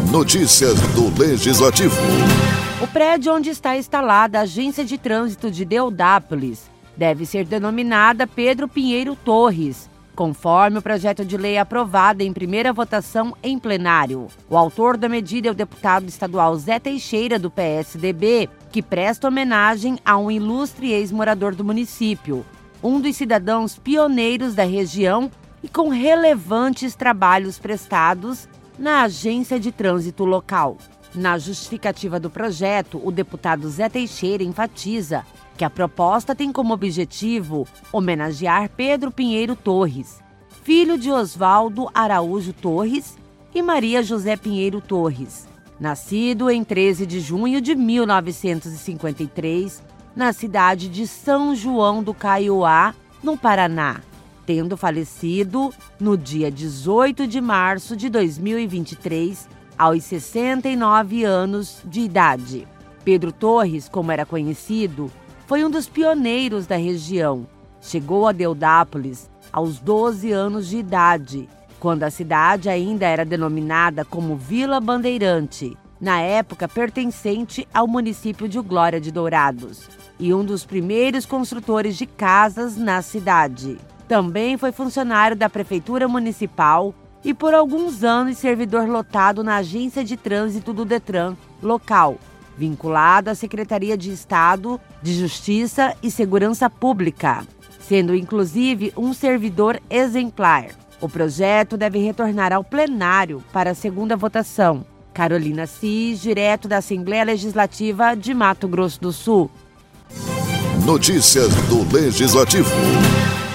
Notícias do Legislativo. O prédio onde está instalada a Agência de Trânsito de Deodápolis deve ser denominada Pedro Pinheiro Torres, conforme o projeto de lei aprovado em primeira votação em plenário. O autor da medida é o deputado estadual Zé Teixeira, do PSDB, que presta homenagem a um ilustre ex-morador do município, um dos cidadãos pioneiros da região e com relevantes trabalhos prestados na agência de trânsito local. Na justificativa do projeto, o deputado Zé Teixeira enfatiza que a proposta tem como objetivo homenagear Pedro Pinheiro Torres, filho de Oswaldo Araújo Torres e Maria José Pinheiro Torres, nascido em 13 de junho de 1953, na cidade de São João do Caiuá, no Paraná, tendo falecido no dia 18 de março de 2023, aos 69 anos de idade. Pedro Torres, como era conhecido, foi um dos pioneiros da região. Chegou a Deodápolis aos 12 anos de idade, quando a cidade ainda era denominada como Vila Bandeirante, na época pertencente ao município de Glória de Dourados, e um dos primeiros construtores de casas na cidade. Também foi funcionário da Prefeitura Municipal e por alguns anos servidor lotado na Agência de Trânsito do Detran local, vinculado à Secretaria de Estado de Justiça e Segurança Pública, sendo inclusive um servidor exemplar. O projeto deve retornar ao plenário para a segunda votação. Carolina Cis, direto da Assembleia Legislativa de Mato Grosso do Sul. Notícias do Legislativo.